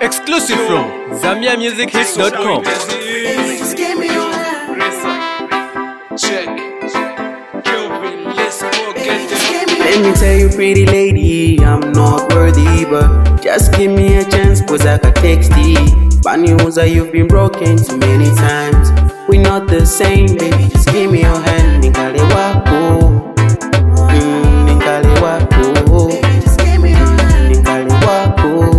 Exclusive from ZambiaMusicHits.com. Let me tell you, pretty lady, I'm not worthy, but just give me a chance, cause I got texty. Bad news that you've been broken too many times. We're not the same, baby, just give me your hand. Ningale wako, ningale wako, ningale wako,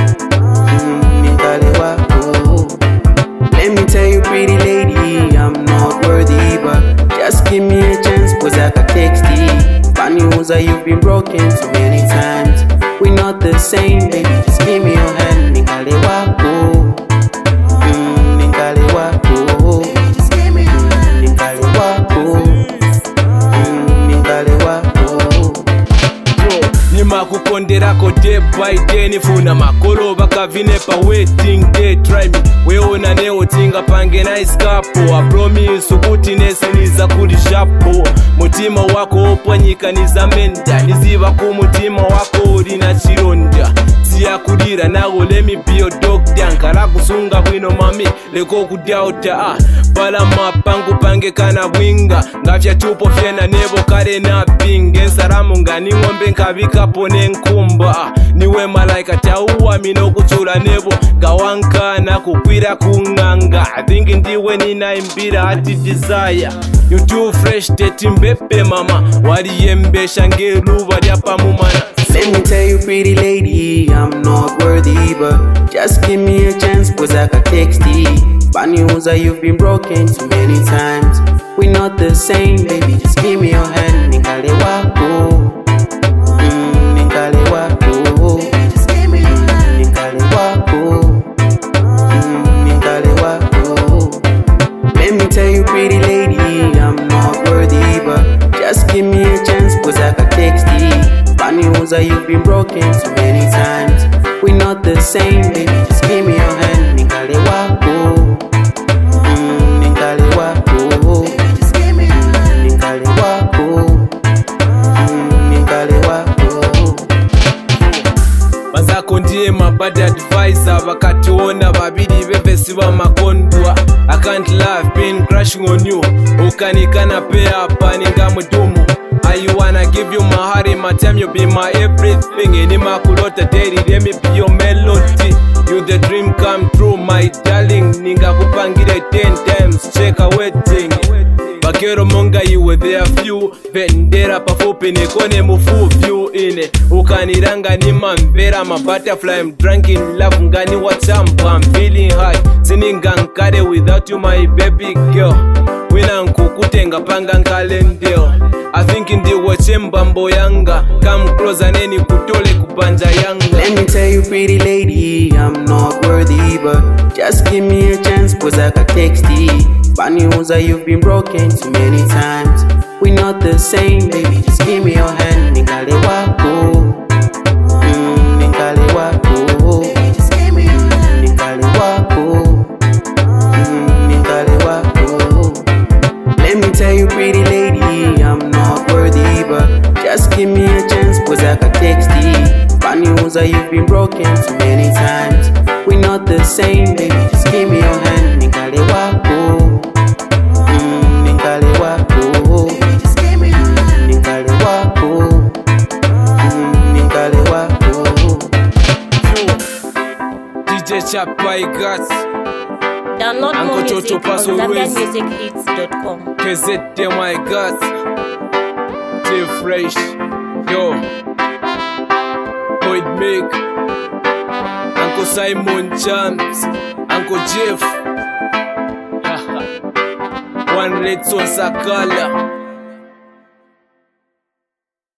ningale wako. Let me tell you, pretty lady, I'm not worthy, but just give me a chance, cause I got texty. Bad news that you've been broken too many times. We're not the same, baby, just give me your hand. Ningale wako, ningale wako, ningale wako, ningale wako. Nimakukonderako day by day, nifuna makolo bakavine pa waiting day. Try me weona neotinga pange nice couple. I promise ukuthi nesiniza kuli shapo. Mutima wako opwanyikaniza menda, niziva ku mutima wako ulina chironda. Siyakulira nawo, let me be your doctor. Nkala kusunga bwino mami leko kudauta. Pala mapangu pange kana bwinga, ngafya tupo fyena nebo kare na pinge. Nsalamu ngani ngombe nkabika pone nkumba. Niwe malaika tauwa mino kuchula nebo gawankana kukwira kunganga. I think ndiwe ninaimbira ati desire. You too fresh teti mbepe mama, waliyembesha ngeruba lyapa mumana. Let me tell you, pretty lady, I'm not worthy, but just give me a chance, cause I got texty. Bad news that you've been broken too many times. We're not the same, baby, just give me your hand. Ningale wako, ningale wako, ningale wako, ningale wako. Let me tell you, pretty lady, I'm not worthy, but just give me a chance, cause I got texty. Bad news that you've been broken too many times. We're not the same, baby, just give me your hand. Ningale wako, ningale wako, ningale wako, ningale wako. Mazako ndiye mabad advisor, bakatuona babidi bevesi ba makondwa. I can't lie, been crashing on you. Ukanikana pay up ninga mudumu. I wanna give you my heart and my time, you be my everything. Any makulota daily, let me be your melody. You the dream come true, my darling. Ninga kupangire 10 times, check a wedding. Bakero monga you were there few. Vendera pafupi nikone mufu view ine. Ukaniranga ni mambera, my butterfly, I'm drunk in love. Ngani wachampa, I'm feeling high. Sininga nkade without you, my baby girl. Wina nkukutenga panga nkalendeo. I think in the wachembambo yanga. Come closer neni kutole kupanja yanga. Let me tell you, pretty lady, I'm not worthy, but just give me a chance, cause I got texty. Bad news that you've been broken too many times. We're not the same, baby, just give me your hand. Ningale wako, ningale wako, ningale wako, ningale wako. Let me tell you, pretty lady, I'm not worthy, but just give me a chance, cause I got texty. Bad news that you've been broken too many times. We're not the same, baby, just give me your hand. Ningale wako, ningale wako, ningale wako, ningale wako. DJ Chapai Guts. Download more Uncle music Chocho from Paso Ruiz. ZambiaMusicHits.com. KZT my guts. Stay fresh. Yo. Boyd Mick. Uncle Simon Champs. Uncle Jeff. One Red Son Sakala.